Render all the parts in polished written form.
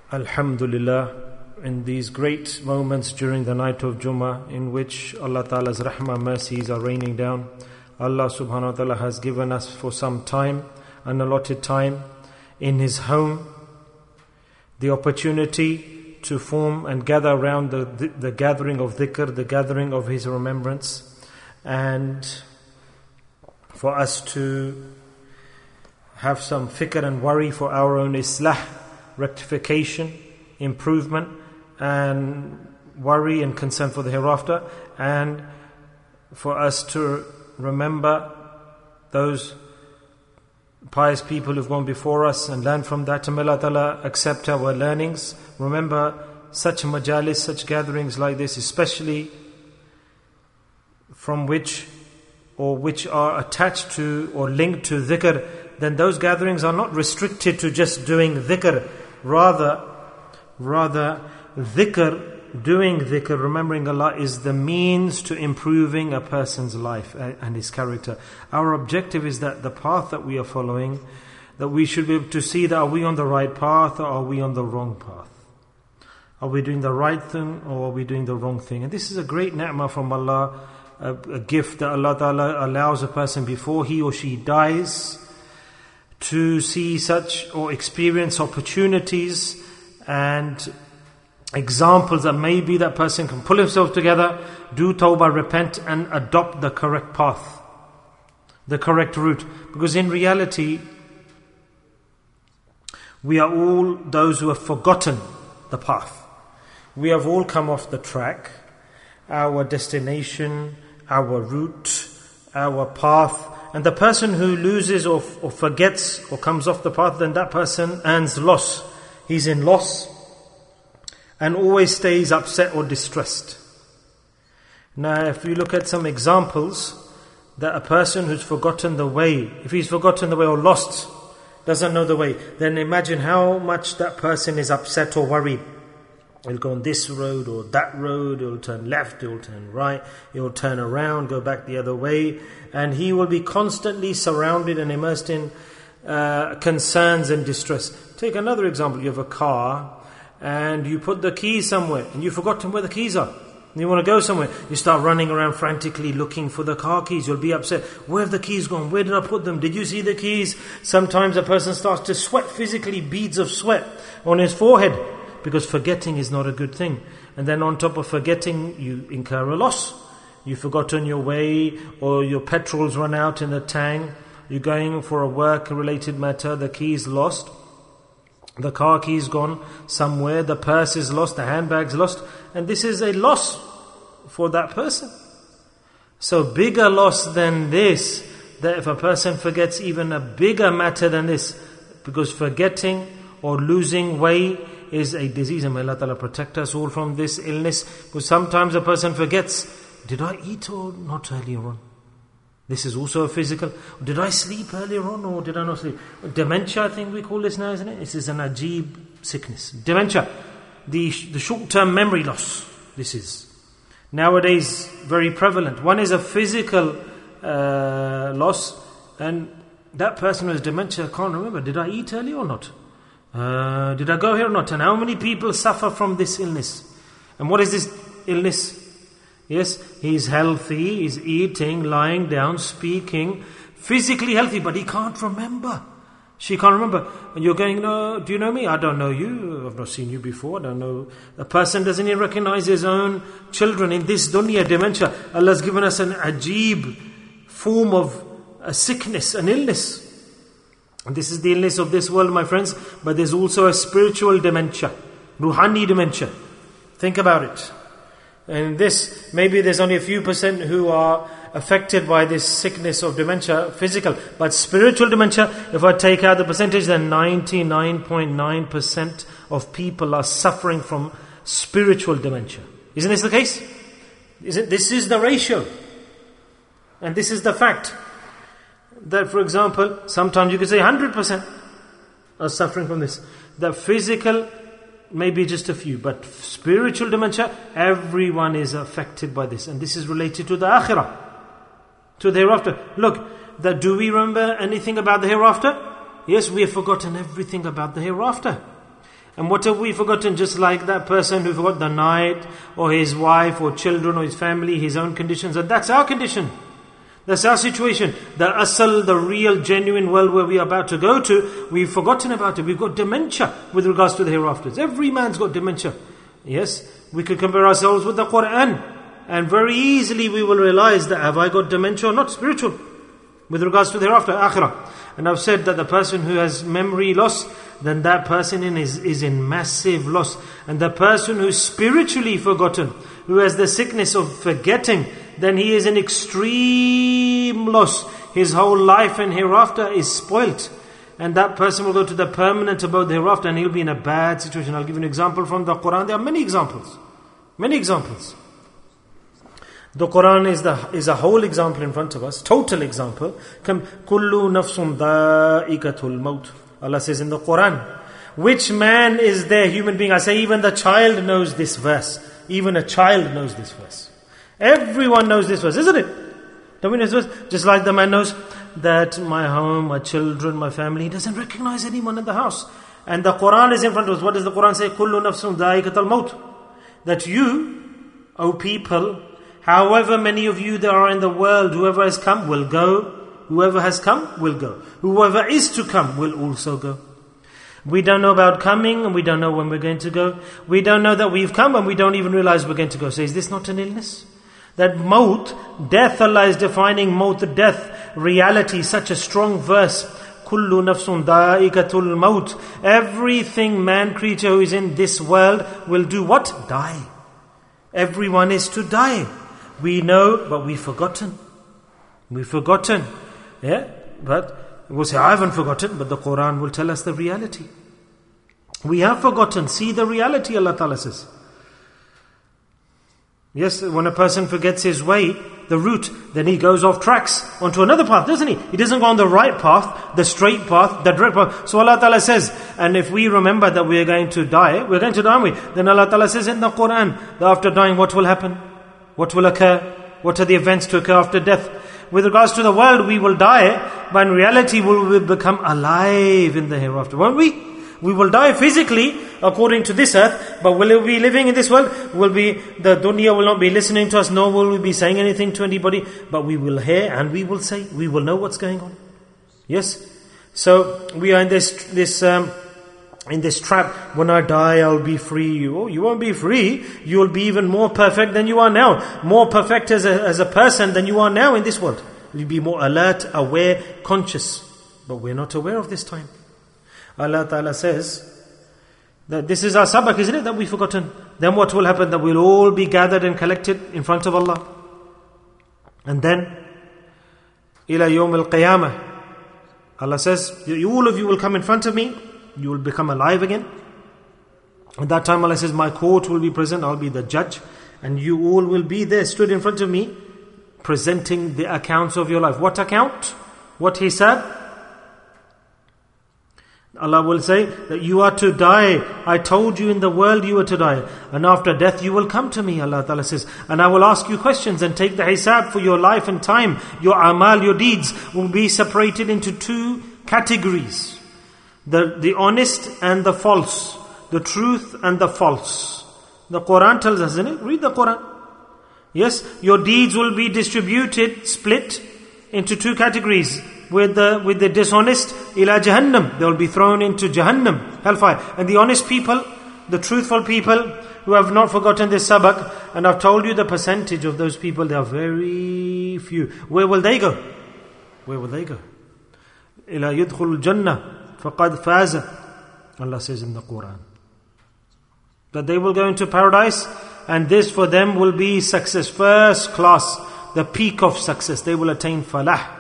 Alhamdulillah, in these great moments during the night of Jummah, in which Allah Ta'ala's rahmah, mercies are raining down, Allah Subhanahu wa Ta'ala has given us for some time, an allotted time, in His home, the opportunity to form and gather around the gathering of dhikr, the gathering of His remembrance, and for us to have some fikr and worry for our own islah, rectification, improvement, and worry and concern for the hereafter, and for us to remember those pious people who've gone before us and learn from that. And may Allah Ta'ala accept our learnings. Remember such majalis, such gatherings like this, especially from which are attached to or linked to dhikr, then those gatherings are not restricted to just doing dhikr. Rather, dhikr, doing dhikr, remembering Allah, is the means to improving a person's life and his character. Our objective is that the path that we are following, that we should be able to see that are we on the right path or are we on the wrong path? Are we doing the right thing or are we doing the wrong thing? And this is a great ni'mah from Allah, a gift that Allah Ta'ala allows a person before he or she dies to see such or experience opportunities and examples that maybe that person can pull himself together, do tawbah, repent, and adopt the correct path, the correct route. Because in reality, we are all those who have forgotten the path. We have all come off the track, our destination, our route, our path. And the person who loses or forgets or comes off the path, then that person earns loss. He's in loss and always stays upset or distressed. Now, if you look at some examples, that a person who's forgotten the way, if he's forgotten the way or lost, doesn't know the way, then imagine how much that person is upset or worried. He'll go on this road or that road, he'll turn left, he'll turn right, he'll turn around, go back the other way, and he will be constantly surrounded and immersed in concerns and distress. Take another example. You have a car and you put the keys somewhere and you've forgotten where the keys are. You want to go somewhere. You start running around frantically looking for the car keys. You'll be upset. Where have the keys gone? Where did I put them? Did you see the keys? Sometimes a person starts to sweat physically, beads of sweat on his forehead, because forgetting is not a good thing. And then on top of forgetting, you incur a loss. You've forgotten your way, or your petrol's run out in the tank. You're going for a work-related matter, the key's lost. The car key's gone somewhere, the purse is lost, the handbag's lost. And this is a loss for that person. So bigger loss than this, that if a person forgets even a bigger matter than this, because forgetting or losing way is a disease, and may Allah Ta'ala protect us all from this illness. Because sometimes a person forgets, did I eat or not earlier on? This is also a physical. Did I sleep earlier on or did I not sleep? Dementia, I think we call this now, isn't it? This is an ajib sickness. Dementia, the short-term memory loss. This is nowadays very prevalent. One is a physical loss, and that person who has dementia can't remember, did I eat earlier or not? Did I go here or not? And how many people suffer from this illness? And what is this illness? Yes, he's healthy, he's eating, lying down, speaking, physically healthy, but he can't remember. She can't remember. And you're going, no, do you know me? I don't know you. I've not seen you before. I don't know. A person doesn't even recognize his own children in this dunya, dementia. Allah's given us an ajib form of a sickness, an illness. And this is the illness of this world, my friends. But there's also a spiritual dementia, ruhani dementia. Think about it. And this, maybe there's only a few percent who are affected by this sickness of dementia, physical. But spiritual dementia, if I take out the percentage, then 99.9% of people are suffering from spiritual dementia. Isn't this the case? This is the ratio. And this is the fact. That, for example, sometimes you could say 100% are suffering from this. The physical, maybe just a few, but spiritual dementia, everyone is affected by this. And this is related to the akhirah, to the hereafter. Look, do we remember anything about the hereafter? Yes, we have forgotten everything about the hereafter. And what have we forgotten? Just like that person who forgot the night, or his wife, or children, or his family, his own conditions. And that's our condition. That's our situation. The asal, the real, genuine world where we are about to go to, we've forgotten about it. We've got dementia with regards to the hereafters. Every man's got dementia. Yes, we could compare ourselves with the Quran. And very easily we will realize that have I got dementia or not, spiritual, with regards to the hereafter, akhirah. And I've said that the person who has memory loss, then that person is in massive loss. And the person who's spiritually forgotten, who has the sickness of forgetting, then he is in extreme loss. His whole life and hereafter is spoilt. And that person will go to the permanent abode hereafter, and he'll be in a bad situation. I'll give you an example from the Quran. There are many examples. Many examples. The Quran is a whole example in front of us, total example. Kullu nafsun da'ikatul maut. Allah says in the Quran, which man is there, human being? I say even the child knows this verse. Even a child knows this verse. Everyone knows this verse, isn't it? Don't we know this verse? Just like the man knows that my home, my children, my family, he doesn't recognize anyone in the house. And the Quran is in front of us. What does the Quran say? Kullu nafsun da'ikatul maut. That you, O people, however many of you there are in the world, whoever has come will go. Whoever has come will go. Whoever is to come will also go. We don't know about coming, and we don't know when we're going to go. We don't know that we've come, and we don't even realize we're going to go. So is this not an illness? That maut, death, Allah is defining maut, death, reality, such a strong verse. Kullu nafsun da'ikatul maut. Everything, man, creature who is in this world will do what? Die. Everyone is to die. We know, but we've forgotten. We've forgotten. Yeah? But we'll say, I haven't forgotten, but the Quran will tell us the reality. We have forgotten. See the reality, Allah Ta'ala says. Yes, when a person forgets his way, the route, then he goes off tracks onto another path, doesn't he? He doesn't go on the right path, the straight path, the direct path. So Allah Ta'ala says, and if we remember that we are going to die, we're going to die, aren't we? Then Allah Ta'ala says in the Quran, that after dying, what will happen? What will occur? What are the events to occur after death? With regards to the world, we will die, but in reality, we will become alive in the hereafter, won't we? We will die physically according to this earth, but will we be living in this world? The dunya will not be listening to us, nor will we be saying anything to anybody, but we will hear and we will say, we will know what's going on. Yes? So we are in this trap. When I die, I'll be free. Oh, you won't be free. You'll be even more perfect than you are now. More perfect as a person than you are now in this world. You'll be more alert, aware, conscious. But we're not aware of this time. Allah Ta'ala says that this is our sabak, isn't it, that we've forgotten. Then what will happen? That we'll all be gathered and collected in front of Allah. And then, ila yawm al-qiyamah, Allah says, all of you will come in front of me, you will become alive again. At that time Allah says, my court will be present, I'll be the judge, and you all will be there, stood in front of me, presenting the accounts of your life. What account? What hisab? Allah will say that you are to die. I told you in the world you were to die. And after death you will come to me, Allah Ta'ala says. And I will ask you questions and take the hisab for your life and time. Your amal, your deeds will be separated into two categories. The honest and the false. The truth and the false. The Quran tells us, isn't it? Read the Quran. Yes, your deeds will be distributed, split into two categories. With the dishonest, ila Jahannam, they will be thrown into Jahannam, hellfire. And the honest people, the truthful people who have not forgotten this sabak, and I've told you the percentage of those people, they are very few. Where will they go? Where will they go? Ila yudkhul jannah faqad faza. Allah says in the Quran that they will go into paradise, and this for them will be success, first class, the peak of success. They will attain falah.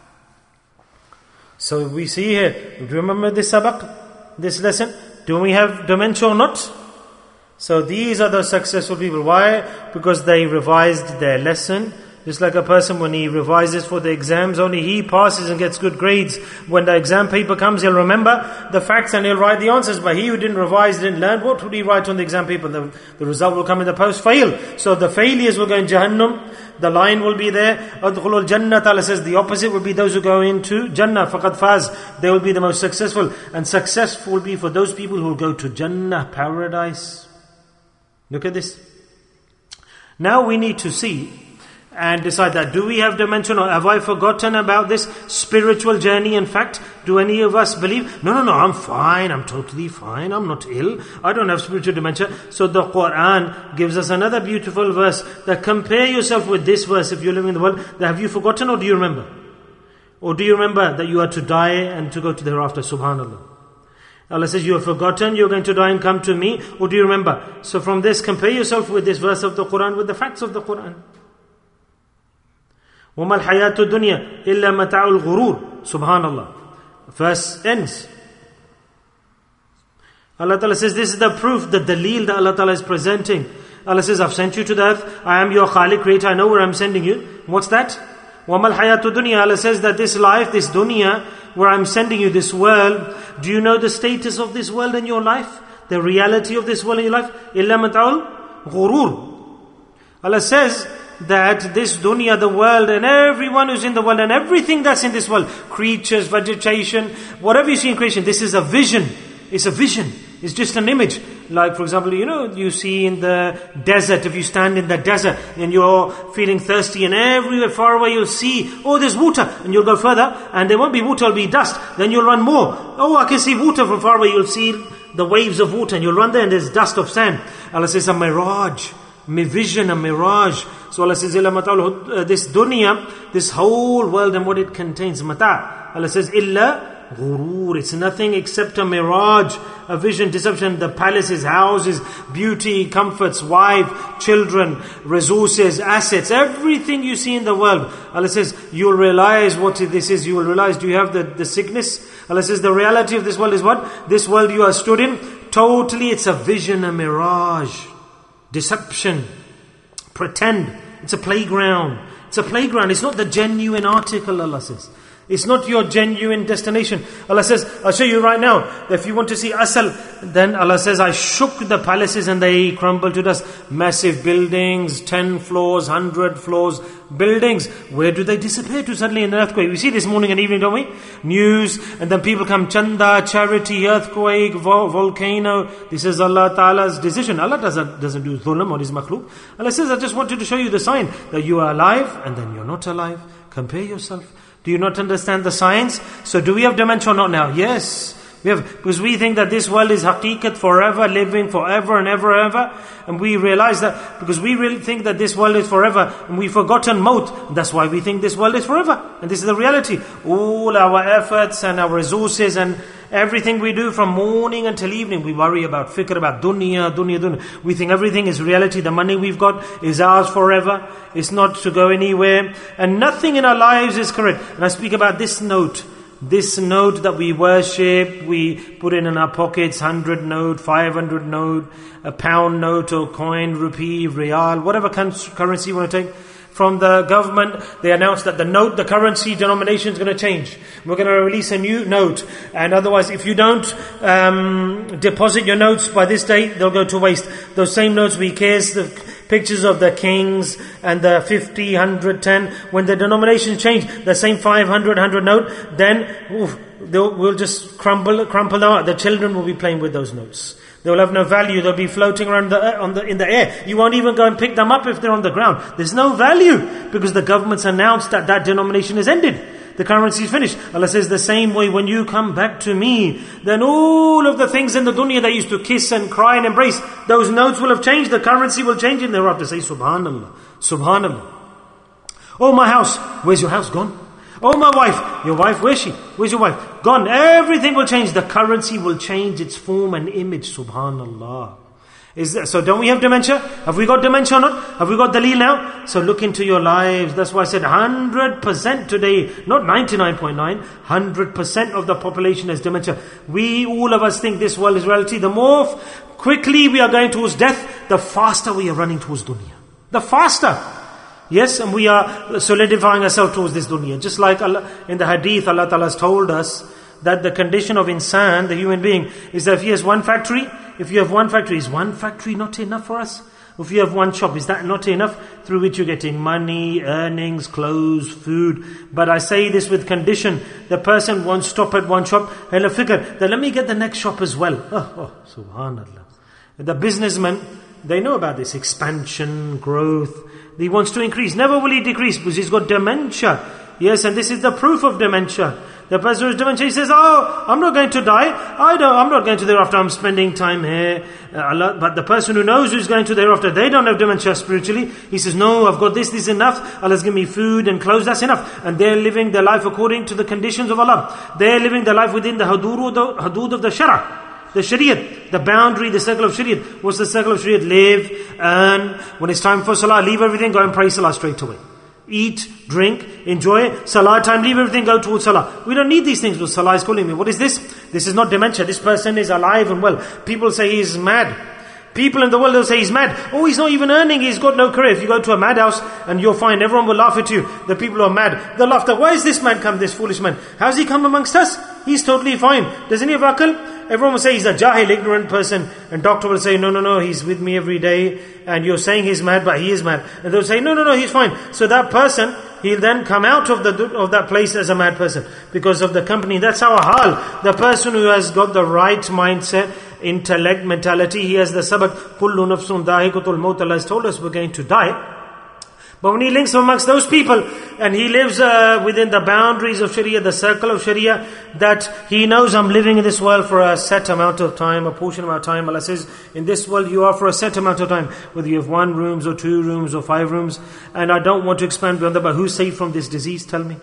So we see here, do you remember this sabak, this lesson? Do we have dementia or not? So these are the successful people. Why? Because they revised their lesson, Just like a person when he revises for the exams, only he passes and gets good grades. When the exam paper comes, he'll remember the facts and he'll write the answers. But he who didn't revise, didn't learn, what would he write on the exam paper? The result will come in the post, fail. So the failures will go in Jahannam. The line will be there. Adkhulul Jannah, Allah says the opposite will be those who go into Jannah. Faqad faz. They will be the most successful. And successful will be for those people who will go to Jannah, paradise. Look at this. Now we need to see and decide that. Do we have dimension, or have I forgotten about this spiritual journey? In fact, do any of us believe, no, I'm fine, I'm totally fine, I'm not ill, I don't have spiritual dementia. So the Quran gives us another beautiful verse that compare yourself with this verse if you're living in the world. Have you forgotten or do you remember? Or do you remember that you are to die and to go to the hereafter? Subhanallah. Allah says you have forgotten, you're going to die and come to me. Or do you remember? So from this, compare yourself with this verse of the Quran, with the facts of the Quran. وَمَا الْحَيَاةُ الدُّنْيَا إِلَّا مَتَاعُ الْغُرُورِ. Subhanallah. Verse ends. Allah Ta'ala says this is the proof, the daleel that Allah Ta'ala is presenting. Allah says, I've sent you to the earth. I am your Khaliq, creator. I know where I'm sending you. What's that? وَمَا الْحَيَاةُ الدُّنْيَا. Allah says that this life, this dunya, where I'm sending you, this world, do you know the status of this world in your life? The reality of this world in your life? إِلَّا مَتَاعُ الْغُرُورِ. Allah says that this dunya, the world, and everyone who's in the world, and everything that's in this world, creatures, vegetation, whatever you see in creation, this is a vision. It's a vision. It's just an image. Like, for example, you see in the desert, if you stand in the desert and you're feeling thirsty, and everywhere far away you'll see, oh, there's water, and you'll go further, and there won't be water, it'll be dust. Then you'll run more. Oh, I can see water from far away. You'll see the waves of water, and you'll run there, and there's dust of sand. Allah says a mirage. Vision, a mirage. So Allah says, this dunya, this whole world and what it contains, mata. Allah says, illa ghurur. It's nothing except a mirage, a vision, deception. The palaces, houses, beauty, comforts, wife, children, resources, assets, everything you see in the world. Allah says, you'll realize what this is. You will realize, do you have the sickness? Allah says, the reality of this world is what? This world you are stood in, totally it's a vision, a mirage. Deception, pretend. It's a playground. It's a playground. It's not the genuine article, Allah says. It's not your genuine destination. Allah says, I'll show you right now, that if you want to see asal, then Allah says, I shook the palaces and they crumbled to dust. Massive buildings, 10 floors, 100 floors, buildings. Where do they disappear to suddenly in an earthquake? We see this morning and evening, don't we? News, and then people come, chanda, charity, earthquake, volcano. This is Allah Ta'ala's decision. Allah doesn't do dhulam on His makhluk. Allah says, I just wanted to show you the sign that you are alive and then you're not alive. Compare yourself. Do you not understand the science? So do we have dementia or not now? Yes. We have, because we think that this world is haqiqat, forever, living forever and ever and ever. And we realize that, because we really think that this world is forever, and we've forgotten maut. That's why we think this world is forever. And this is the reality. All our efforts and our resources and everything we do from morning until evening, we worry about, fikr about dunya. We think everything is reality. The money we've got is ours forever. It's not to go anywhere. And nothing in our lives is correct. And I speak about this note that we worship, we put in our pockets, 100 note, 500 note, a pound note or coin, rupee, real, whatever currency you want to take. From the government, they announced that the currency denomination is going to change. We're going to release a new note. And otherwise, if you don't deposit your notes by this date, they'll go to waste. Those same notes we case the pictures of the kings and the 50, 100, 10. When the denominations change, the same 500, 100 note, then we'll just crumple them out. The children will be playing with those notes. They will have no value. They'll be floating around in the air. You won't even go and pick them up if they're on the ground. There's no value because the government's announced that denomination is ended. The currency is finished. Allah says the same way, when you come back to me, then all of the things in the dunya that used to kiss and cry and embrace, those notes will have changed. The currency will change, and thereafter say, Subhanallah, Subhanallah. Oh, my house, where's your house gone? Oh, my wife, your wife, where's she? Where's your wife? Gone. Everything will change. The currency will change its form and image. Subhanallah. So don't we have dementia? Have we got dementia or not? Have we got daleel now? So look into your lives. That's why I said 100% today, not 99.9, 100% of the population has dementia. All of us think this world is reality. The more quickly we are going towards death, the faster we are running towards dunya. The faster. Yes, and we are solidifying ourselves towards this dunya. Just like Allah, in the hadith, Allah Ta'ala has told us that the condition of insan, the human being, is that if he has one factory, is one factory not enough for us? If you have one shop, is that not enough? Through which you're getting money, earnings, clothes, food. But I say this with condition. The person won't stop at one shop. He'll figure that let me get the next shop as well. Oh, subhanallah. The businessman, they know about this expansion, growth. He wants to increase. Never will he decrease because he's got dementia. Yes, and this is the proof of dementia. The person who has dementia, he says, I'm not going to die. I'm not going to thereafter. I'm spending time here. But the person who knows who's going to thereafter, they don't have dementia spiritually. He says, no, I've got this is enough. Allah's given me food and clothes, that's enough. And they're living their life according to the conditions of Allah. They're living their life within the hudud of the shara. The shariat, the boundary, the circle of shariat. What's the circle of shariat? Live, earn. When it's time for salah, leave everything, go and pray salah straight away. Eat, drink, enjoy, salah time, leave everything, go towards salah. We don't need these things, but salah is calling me. What is this? This is not dementia. This person is alive and well. People say he's mad. People in the world will say he's mad. Oh, he's not even earning, he's got no career. If you go to a madhouse and you'll find everyone will laugh at you. The people who are mad, they'll laugh. Why is this man come, this foolish man? How's he come amongst us? He's totally fine. Doesn't he have akal? Everyone will say he's a jahil, ignorant person. And doctor will say, no, he's with me every day. And you're saying he's mad, but he is mad. And they'll say, no, he's fine. So that person, he'll then come out of that place as a mad person. Because of the company. That's our hal. The person who has got the right mindset, intellect, mentality, he has the sabak, kullu nafsun da'ikatul maut. Allah has told us we're going to die. But when he links amongst those people, and he lives within the boundaries of Sharia, the circle of Sharia, that he knows I'm living in this world for a set amount of time, a portion of our time. Allah says, in this world you are for a set amount of time, whether you have 1 room or 2 rooms or 5 rooms. And I don't want to expand beyond that, but who's saved from this disease? Tell me.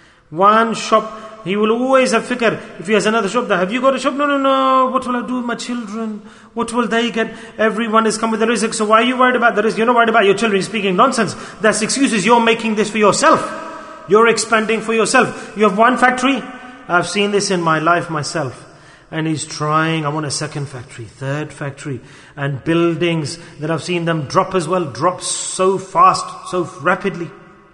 One shop. He will always have fikr. If he has another shop, have you got a shop? No. What will I do with my children? What will they get? Everyone has come with the rizq. So why are you worried about the rizq? You're not worried about your children. You're speaking nonsense. That's excuses. You're making this for yourself. You're expanding for yourself. You have one factory. I've seen this in my life myself. And he's trying, I want a second factory, third factory. And buildings that I've seen them drop as well. Drop so fast, so rapidly.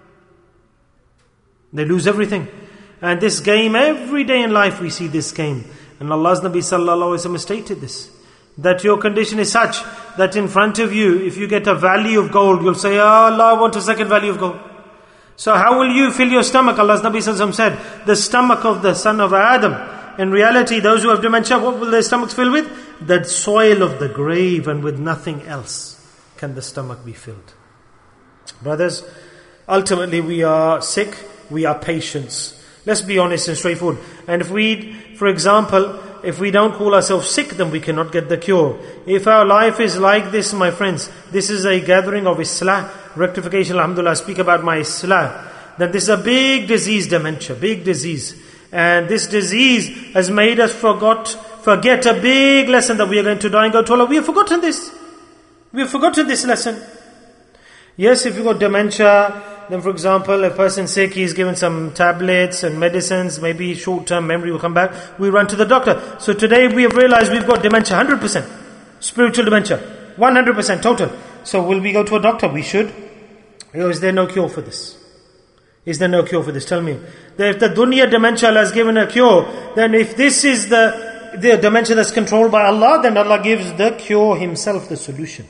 They lose everything. And this game, every day in life we see this game. And Allah's Nabi sallallahu alaihi wasallam stated this. That your condition is such that in front of you, if you get a valley of gold, you'll say, Allah, I want a second valley of gold. So how will you fill your stomach? Allah's Nabi sallallahu alaihi wasallam said, the stomach of the son of Adam. In reality, those who have dementia, what will their stomachs fill with? The soil of the grave, and with nothing else can the stomach be filled. Brothers, ultimately we are sick, we are patients. Let's be honest and straightforward. And if we, for example, if we don't call ourselves sick, then we cannot get the cure. If our life is like this, my friends, this is a gathering of Islah, rectification, alhamdulillah, I speak about my Islah. Then this is a big disease, dementia, big disease. And this disease has made us forget a big lesson that we are going to die and go to Allah. We have forgotten this. We have forgotten this lesson. Yes, if you've got dementia, then for example, a person sick, he's given some tablets and medicines, maybe short-term memory will come back. We run to the doctor. So today we have realized we've got dementia, 100%. Spiritual dementia, 100% total. So will we go to a doctor? We should. Or is there no cure for this? Is there no cure for this? Tell me. If the dunya dementia Allah has given a cure, then if this is the dementia that's controlled by Allah, then Allah gives the cure Himself, the solution.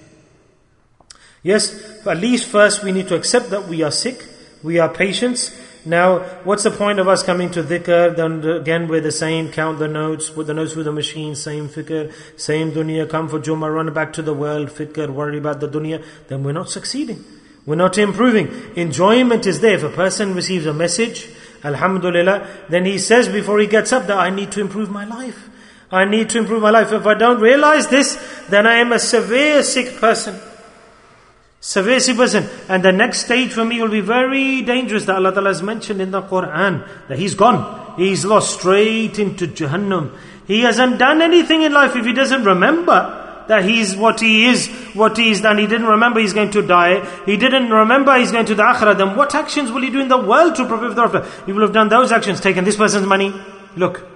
Yes, at least first we need to accept that we are sick, we are patients. Now, what's the point of us coming to dhikr? Then again we're the same, count the notes, put the notes through the machine, same fikr, same dunya, come for Jummah, run back to the world, fikr, worry about the dunya. Then we're not succeeding. We're not improving. Enjoyment is there. If a person receives a message, alhamdulillah, then he says before he gets up that I need to improve my life. I need to improve my life. If I don't realize this, then I am a severe sick person. Severe sick person. And the next stage for me will be very dangerous, that Allah Ta'ala has mentioned in the Quran, that he's gone. He's lost straight into Jahannam. He hasn't done anything in life if he doesn't remember that he's what he is done. He didn't remember he's going to die. He didn't remember he's going to the akhirah. Then what actions will he do in the world to prepare for the after? He will have done those actions, taken this person's money. Look.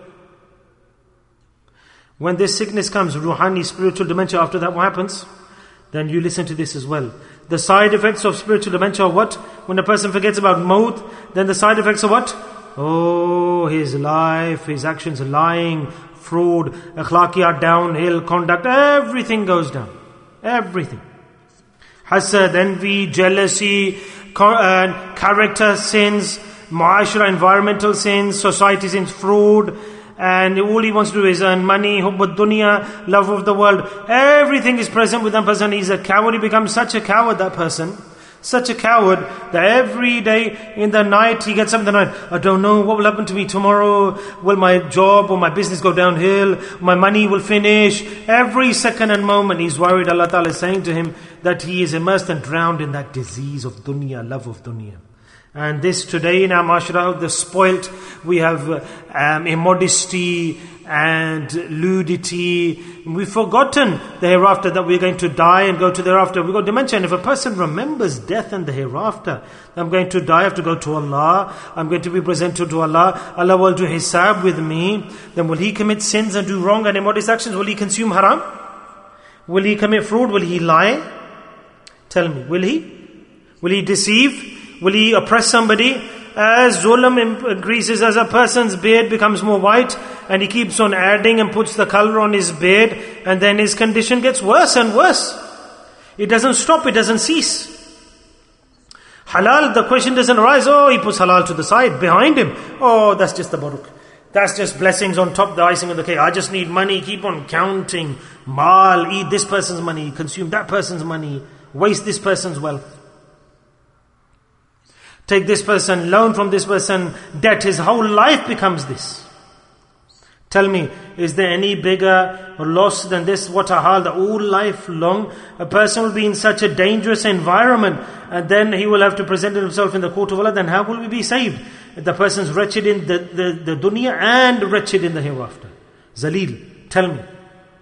When this sickness comes, ruhani, spiritual dementia, after that what happens? Then you listen to this as well. The side effects of spiritual dementia are what? When a person forgets about maut, then the side effects are what? Oh, his life, his actions, lying, fraud, akhlaqiyat downhill, conduct, everything goes down. Everything. Hasad, envy, jealousy, character sins, muashara, environmental sins, society sins, fraud, and all he wants to do is earn money, hubbud dunya, love of the world. Everything is present with that person. He's a coward. He becomes such a coward, that person. Such a coward that every day in the night he gets up in the night. I don't know what will happen to me tomorrow. Will my job or my business go downhill? My money will finish. Every second and moment he's worried. Allah Ta'ala is saying to him that he is immersed and drowned in that disease of dunya, love of dunya. And this today in our mashra, the spoilt, we have immodesty and ludity. We've forgotten the hereafter, that we're going to die and go to the hereafter. We've got dementia. And if a person remembers death and the hereafter, I'm going to die, I have to go to Allah, I'm going to be presented to Allah, Allah will do hisab with me, then will he commit sins and do wrong and immodest actions? Will he consume haram? Will he commit fraud? Will he lie? Tell me, will he? Will he deceive? Will he oppress somebody? As zulm increases, as a person's beard becomes more white, and he keeps on adding and puts the color on his beard, and then his condition gets worse and worse. It doesn't stop, it doesn't cease. Halal, the question doesn't arise, oh, he puts halal to the side, behind him. Oh, that's just the baruch. That's just blessings on top, the icing on the cake. I just need money, keep on counting. Mal, eat this person's money, consume that person's money, waste this person's wealth. Take this person, loan from this person, debt. His whole life becomes this. Tell me, is there any bigger loss than this? What a hal, that all life long a person will be in such a dangerous environment, and then he will have to present himself in the court of Allah. Then how will we be saved? The person's wretched in the dunya and wretched in the hereafter. Zalil, tell me.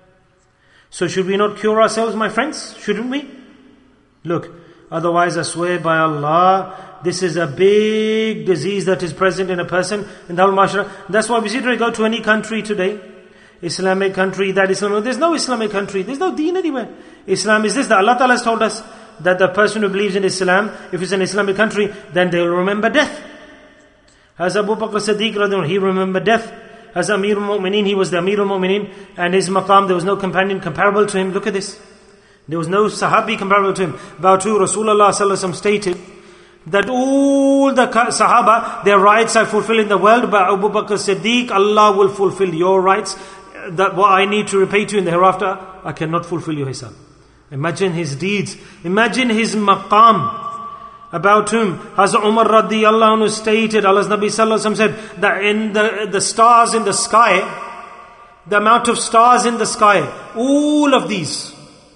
So should we not cure ourselves, my friends? Shouldn't we? Look, otherwise I swear by Allah, this is a big disease that is present in a person in the whole mashra. That's why we see to go to any country today, Islamic country, that Islam. There's no Islamic country. There's no deen anywhere. Islam is this. That Allah Ta'ala has told us that the person who believes in Islam, if it's an Islamic country, then they will remember death. As Abu Bakr Siddiq, he remembered death. As Amir al-Mu'mineen, he was the Amir al-Mu'mineen, and his maqam, there was no companion comparable to him. Look at this. There was no Sahabi comparable to him. About who Rasulullah Sallallahu Alaihi Wasallam stated that all the Sahaba, their rights are fulfilled in the world, but Abu Bakr Siddiq, Allah will fulfill your rights. That what I need to repay to you in the hereafter, I cannot fulfill your hisab. Imagine his deeds. Imagine his maqam. About whom Hazrat Umar radiyallahu anhu stated, Allah's Nabi sallallahu alaihi wasallam said, that in the stars in the sky, the amount of stars in the sky, all of these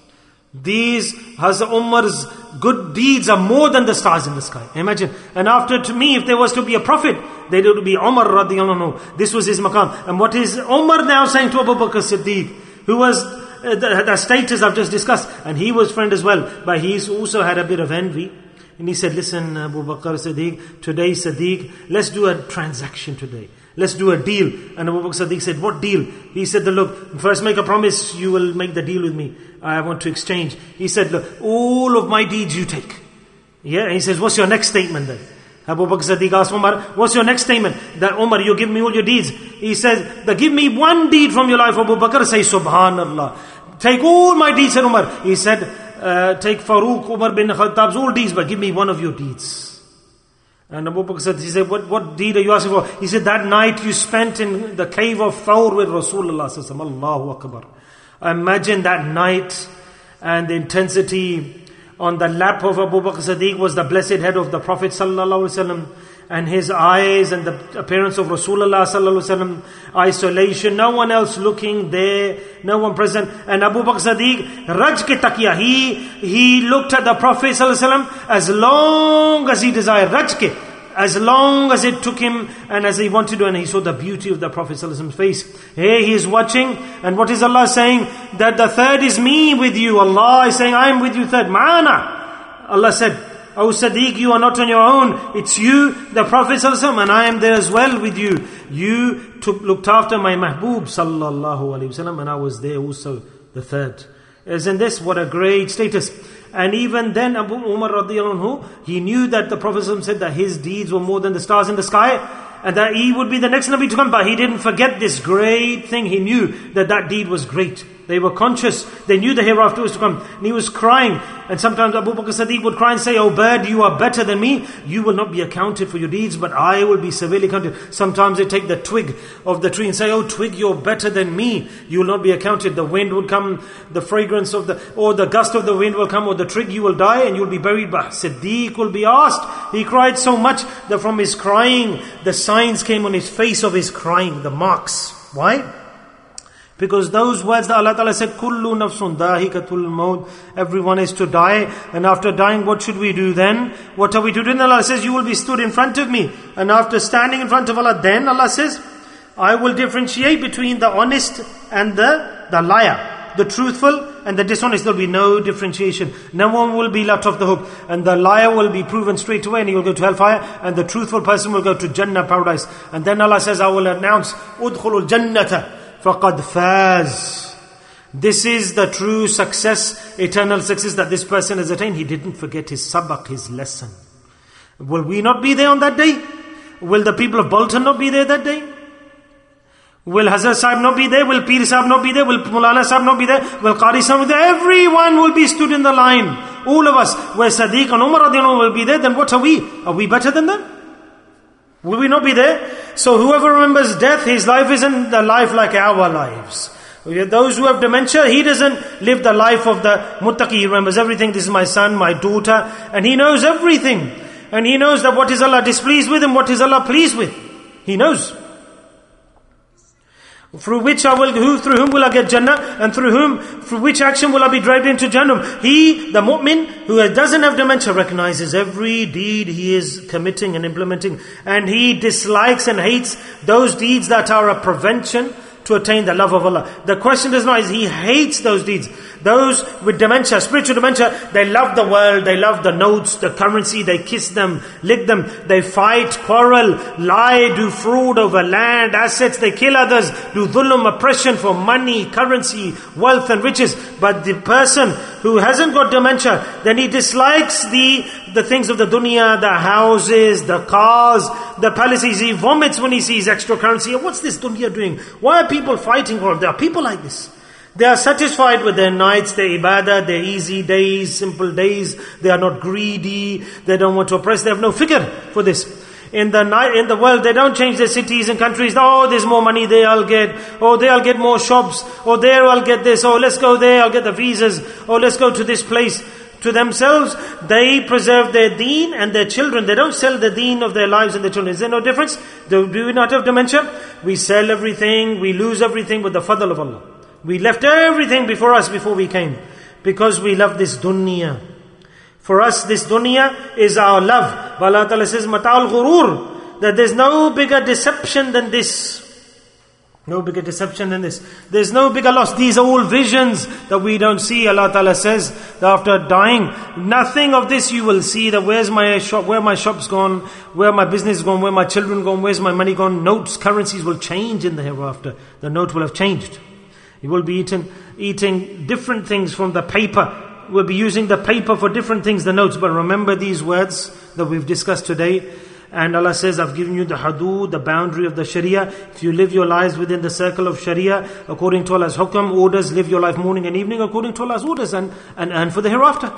Hazrat Umar's good deeds are more than the stars in the sky. Imagine. And after, to me, if there was to be a prophet, there would be Umar radiyallahu anhu. This was his maqam. And what is Umar now saying to Abu Bakr Siddiq, who was the status I've just discussed, and he was friend as well, but he's also had a bit of envy. And he said, listen, Abu Bakr Siddiq, today Siddiq, let's do a transaction today. Let's do a deal. And Abu Bakr Siddiq said, what deal? He said, look, first make a promise, you will make the deal with me. I want to exchange. He said, look, all of my deeds you take. Yeah, and he says, what's your next statement then? Abu Bakr Siddiq asked Umar, what's your next statement? That Umar, you give me all your deeds. He says, give me one deed from your life, Abu Bakr. Say, Subhanallah. Take all my deeds, said Umar. He said, take Farooq, Umar bin Khattab's all deeds, but give me one of your deeds. And Abu Bakr said, he said, what deed are you asking for? He said, that night you spent in the cave of Thawr with Rasulullah sallallahu alaihi wasallam. Allahu Akbar. Imagine that night and the intensity. On the lap of Abu Bakr Siddiq was the blessed head of the Prophet sallallahu alaihi wasallam, and his eyes and the appearance of Rasulullah sallallahu alaihi wasallam. Isolation, no one else looking there, no one present. And Abu Bakr Siddiq, raj ke takiya, he looked at the Prophet sallallahu alaihi wasallam as long as he desired, raj ke, as long as it took him and as he wanted to, and he saw the beauty of the Prophet ﷺ's face. Hey, he is watching, and what is Allah saying? That the third is me with you. Allah is saying, I am with you third. Ma'ana. Allah said, O Siddiq, you are not on your own. It's you, the Prophet ﷺ, and I am there as well with you. You looked after my Mahbub sallallahu alaihi wasallam, and I was there also, the third. Isn't this what a great status? And even then Abu Umar radiallahu anhu, he knew that the Prophet said that his deeds were more than the stars in the sky, and that he would be the next Nabi to come, but he didn't forget this great thing. He knew that that deed was great. They were conscious. They knew the hereafter was to come. And he was crying. And sometimes Abu Bakr Siddiq would cry and say, "Oh bird, you are better than me. You will not be accounted for your deeds, but I will be severely counted." Sometimes they take the twig of the tree and say, "Oh twig, you're better than me. You will not be accounted." The wind would come, the fragrance of or the gust of the wind will come, or the twig, you will die and you will be buried. But Siddiq will be asked. He cried so much that from his crying, the signs came on his face of his crying, the marks. Why? Because those words that Allah Ta'ala said, Kullu nafsun dahikatul maut, everyone is to die. And after dying, what should we do then? What are we to do? And Allah says, you will be stood in front of me. And after standing in front of Allah, then Allah says, I will differentiate between the honest and the liar, the truthful and the dishonest. There will be no differentiation. No one will be let off the hook. And the liar will be proven straight away and he will go to hellfire. And the truthful person will go to Jannah, paradise. And then Allah says, I will announce, Udkhulul Jannata faqad faz. This is the true success, eternal success that this person has attained. He didn't forget his sabak, his lesson. Will we not be there on that day? Will the people of Bolton not be there that day? Will Hazrat Sahib not be there? Will Pir Sahib not be there? Will Mulana Sahib not be there? Will Qari Sahib be there? Everyone will be stood in the line. All of us. Where Sadiq and Umar radiallahu anhu will be there, then what are we? Are we better than them? Will we not be there? So whoever remembers death, his life isn't the life like our lives. Those who have dementia, he doesn't live the life of the muttaqi. He remembers everything. This is my son, my daughter. And he knows everything. And he knows that what is Allah displeased with and what is Allah pleased with. He knows. Through whom will I get Jannah? And through which action will I be dragged into Jannah? He, the mu'min, who doesn't have dementia, recognizes every deed he is committing and implementing. And he dislikes and hates those deeds that are a prevention to attain the love of Allah. The question is not, he hates those deeds. Those with dementia, spiritual dementia, they love the world, they love the notes, the currency, they kiss them, lick them, they fight, quarrel, lie, do fraud over land, assets, they kill others, do dhulm, oppression for money, currency, wealth and riches. But the person who hasn't got dementia, then he dislikes the things of the dunya, the houses, the cars, the palaces. He vomits when he sees extra currency. What's this dunya doing? Why are people fighting for it? There are people like this. They are satisfied with their nights, their ibadah, their easy days, simple days. They are not greedy. They don't want to oppress. They have no figure for this. In the world, they don't change their cities and countries. Oh, there's more money there, I'll get. Oh, there I'll get more shops. Oh, there I'll get this. Oh, let's go there, I'll get the visas. Oh, let's go to this place. To themselves, they preserve their deen and their children. They don't sell the deen of their lives and their children. Is there no difference? Do we not have dementia? We sell everything, we lose everything with the fadl of Allah. We left everything before we came. Because we love this dunya. For us, this dunya is our love. Allah Ta'ala says, Mata'al ghurur. That there's no bigger deception than this. No bigger deception than this. There's no bigger loss. These are all visions that we don't see. Allah Ta'ala says that after dying, nothing of this you will see. That where's my shop, where my shop's gone, where my business is gone, where my children gone, where's my money gone. Notes, currencies will change in the hereafter. The note will have changed. You will be eating different things from the paper. We'll be using the paper for different things, the notes. But remember these words that we've discussed today. And Allah says, I've given you the hudud, the boundary of the Sharia. If you live your lives within the circle of Sharia, according to Allah's hukam, orders, live your life morning and evening according to Allah's orders and for the hereafter.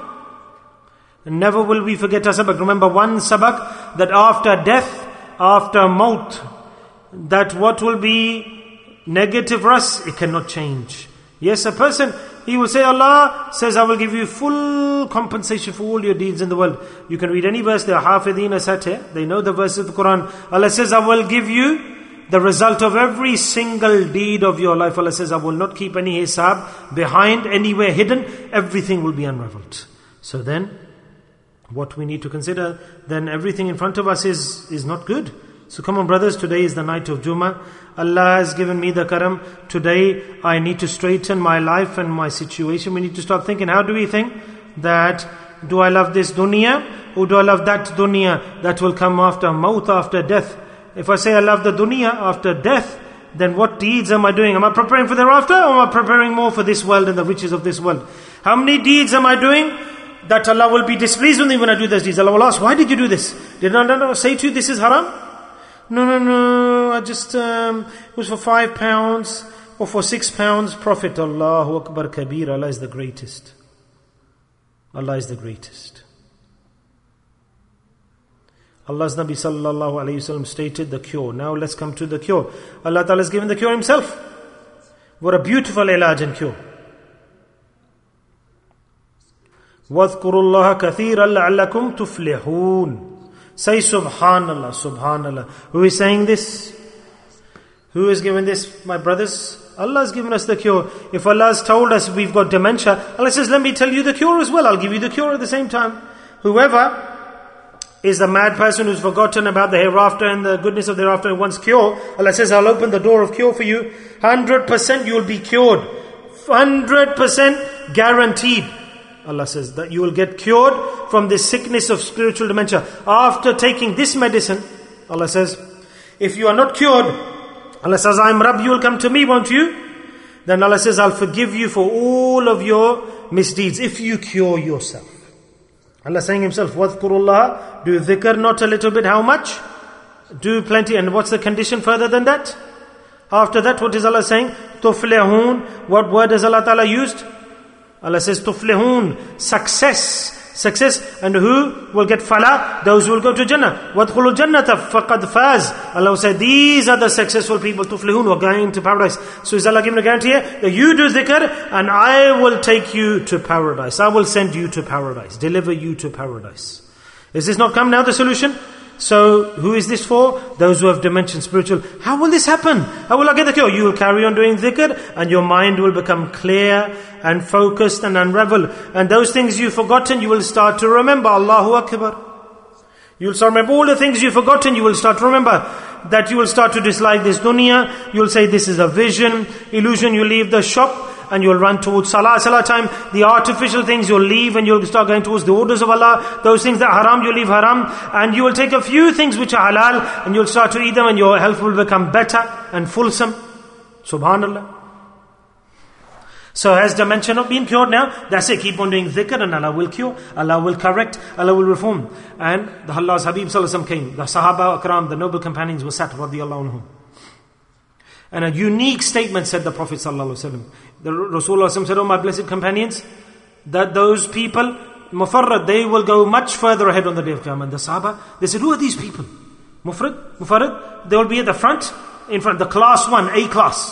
And never will we forget our sabak. Remember one sabak, that after death, after maut, that what will be negative for us, it cannot change. Yes, a person, he will say, Allah says, I will give you full compensation for all your deeds in the world. You can read any verse, there are hafideen sat here, they know the verse of the Quran. Allah says, I will give you the result of every single deed of your life. Allah says, I will not keep any hisab behind, anywhere hidden. Everything will be unraveled. So then, what we need to consider, then everything in front of us is not good. So come on brothers, today is the night of Jummah. Allah has given me the karam. Today I need to straighten my life and my situation. We need to start thinking, how do we think that, do I love this dunya or do I love that dunya that will come after maut, after death? If I say I love the dunya after death, then what deeds am I doing? Am I preparing for thereafter, or am I preparing more for this world and the riches of this world? How many deeds am I doing that Allah will be displeased with me when I do those deeds? Allah will ask, why did you do this? Did I say to you this is haram? No, I just, it was for £5 or for £6 profit. Allahu Akbar Kabir. Allah is the greatest. Allah is the greatest. Allah's Nabi sallallahu alayhi wasallam stated the cure. Now let's come to the cure. Allah Ta'ala has given the cure Himself. What a beautiful ilaj and cure. وَاذْكُرُوا اللَّهَ كَثِيرًا لَعَلَّكُمْ تُفْلِحُونَ. Say Subhanallah, Subhanallah. Who is saying this? Who has given this, my brothers? Allah has given us the cure. If Allah has told us we've got dementia, Allah says, let me tell you the cure as well. I'll give you the cure at the same time. Whoever is a mad person who's forgotten about the hereafter and the goodness of the hereafter and wants cure, Allah says, I'll open the door of cure for you. 100% you will be cured. 100% guaranteed. Allah says that you will get cured from this sickness of spiritual dementia. After taking this medicine, Allah says, if you are not cured, Allah says, I'm Rabb, you will come to me, won't you? Then Allah says, I'll forgive you for all of your misdeeds if you cure yourself. Allah saying Himself, وَاذْكُرُوا do dhikr, not a little bit, how much? Do plenty. And what's the condition further than that? After that, what is Allah saying? تُفْلِحُونَ. What word has Allah Ta'ala used? Allah says, تُفْلِحُونَ. Success. And who will get falah? Those who will go to Jannah. وَادْخُلُوا الْجَنَّةَ فَقَدْ فَازَ. Allah will say, these are the successful people, تُفْلِحُونَ, who are going to paradise. So is Allah giving a guarantee here? That you do dhikr and I will take you to paradise. I will send you to paradise. Deliver you to paradise. Is this not come now, the solution? So, who is this for? Those who have dimension spiritual. How will this happen? How will I get the cure? You will carry on doing dhikr and your mind will become clear and focused and unravel. And those things you've forgotten, you will start to remember. Allahu Akbar. You will start to remember all the things you've forgotten. You will start to remember that you will start to dislike this dunya. You will say this is a vision, illusion. You leave the shop and you'll run towards salah time. The artificial things you'll leave and you'll start going towards the orders of Allah. Those things that are haram, you'll leave haram. And you will take a few things which are halal and you'll start to eat them and your health will become better and fulsome. Subhanallah. So has dementia not been cured now? That's it. Keep on doing dhikr and Allah will cure. Allah will correct. Allah will reform. And the Allah's Habib Sallallahu Alaihi Wasallam came. The Sahaba Akram, the noble companions were sat radiyallahu anhum. And a unique statement said the Prophet Sallallahu Alaihi Wasallam. The Rasulullah said, oh my blessed companions, that those people, Mufarrad, they will go much further ahead on the day of Qiyamah. And the Sahaba, they said, who are these people? Mufarrad, they will be at the front, in front, the class 1, A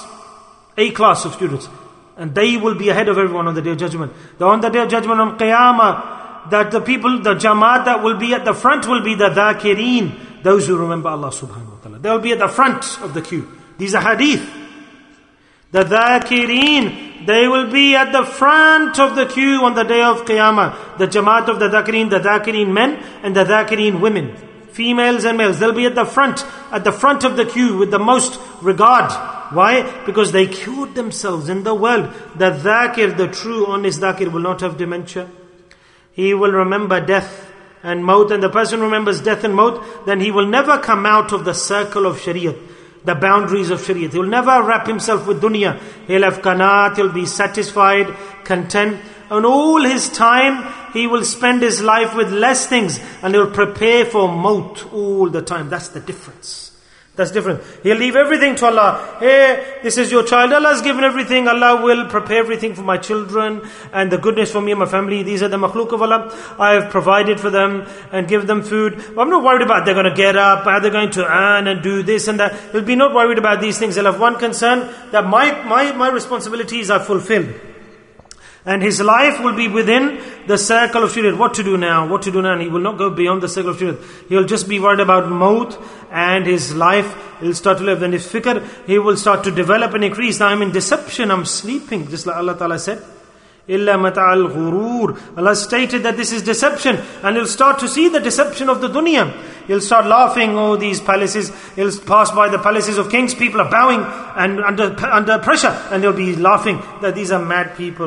class of students. And they will be ahead of everyone on the day of judgment. On the day of judgment on Qiyamah, that the people, the Jamaat that will be at the front will be the Dhakireen, those who remember Allah subhanahu wa ta'ala. They will be at the front of the queue. These are hadith. The Dhakireen, they will be at the front of the queue on the day of Qiyamah. The Jamaat of the Dhakireen men and the Dhakireen women. Females and males, they'll be at the front of the queue with the most regard. Why? Because they cured themselves in the world. The Dhakir, the true honest Dhakir, will not have dementia. He will remember death and maut. And the person remembers death and maut, then he will never come out of the circle of Shariat, the boundaries of Shariat. He will never wrap himself with dunya. He'll have qanaat, he'll be satisfied, content. And all his time, he will spend his life with less things. And he'll prepare for maut all the time. That's the difference. That's different. He'll leave everything to Allah. Hey, this is your child. Allah has given everything. Allah will prepare everything for my children and the goodness for me and my family. These are the makhluk of Allah. I have provided for them and give them food. I'm not worried about they're going to get up, how they're going to earn and do this and that. He'll be not worried about these things. He'll have one concern, that my responsibilities are fulfilled. And his life will be within the circle of Shariat. What to do now? And he will not go beyond the circle of Shariat. He'll just be worried about maut and his life. He'll start to live. And his fikr, he will start to develop and increase. Now I'm in deception, I'm sleeping. Just like Allah Ta'ala said. Illa mata'al ghurur. Allah stated that this is deception. And he'll start to see the deception of the dunya. He'll start laughing, oh these palaces. He'll pass by the palaces of kings. People are bowing and under pressure. And he'll be laughing that these are mad people.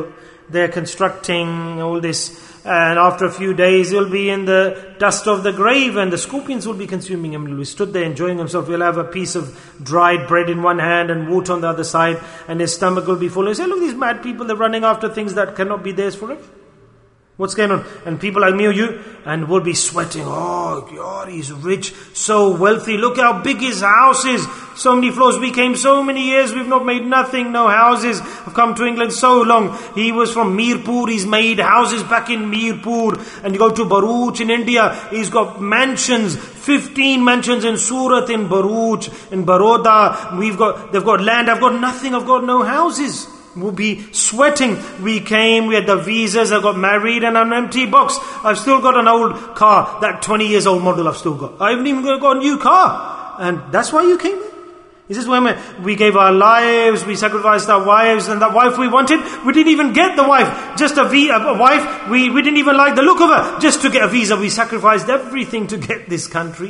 they're constructing all this. And after a few days, he'll be in the dust of the grave and the scorpions will be consuming him. He'll be stood there enjoying himself. He'll have a piece of dried bread in one hand and water on the other side, and his stomach will be full. He'll say, look, these mad people, they're running after things that cannot be theirs forever. What's going on? And people like me or you, and will be sweating. Oh, God, he's rich, so wealthy. Look how big his house is. So many floors. We came so many years, we've not made nothing, no houses. I've come to England so long. He was from Mirpur, he's made houses back in Mirpur. And you go to Bharuch in India, he's got mansions, 15 mansions in Surat, in Bharuch, in Baroda. They've got land, I've got nothing, I've got no houses. We'll be sweating. We came, we had the visas, I got married, and an empty box. I've still got an old car, that 20 years old model I've still got. I haven't even got a new car. And that's why you came here? Is this why we gave our lives, we sacrificed our wives, and that wife we wanted, we didn't even get the wife. Just a wife, we didn't even like the look of her. Just to get a visa, we sacrificed everything to get this country.